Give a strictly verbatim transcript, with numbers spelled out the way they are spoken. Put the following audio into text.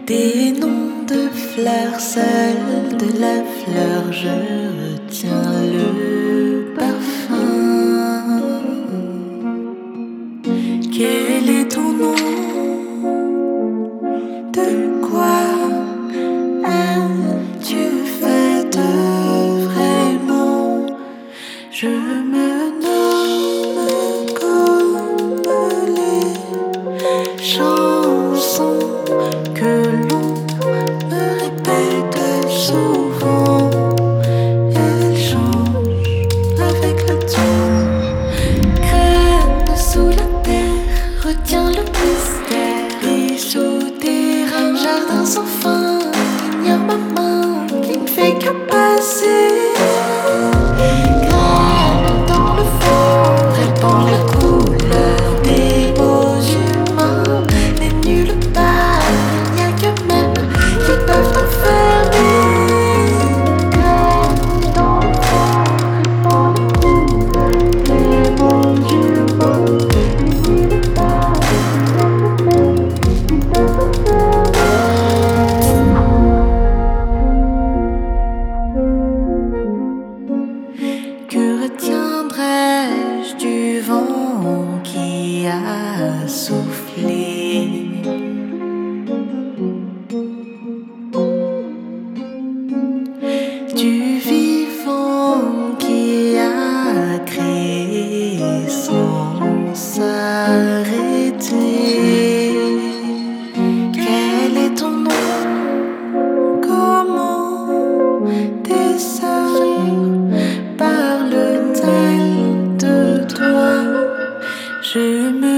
Des noms de fleurs, seul de la fleur, je retiens le parfum. Quel est ton nom? De quoi es-tu faite vraiment? Je me nomme comme les chansons que l'on me répète souvent. Elles changent avec le temps. Graine sous la terre, retiens le mystère. Et souterrain, jardin sans fin, ignore ma main qui ne fait que passer. Graine dans le fond, répand la couleur des beaux humains. Mais nulle part, il n'y a que même qui peuvent t'enfermer. Graine dans le fond, répand la couleur des beaux humains. Mais nulle part, il n'y a que même qui peuvent t'enfermer. Que retiendrai-je du vent qui a soufflé? Du vivant qui a créé sans s'arrêter? Quel est ton nom? Comment tes sœurs parlent-elles de toi? Je me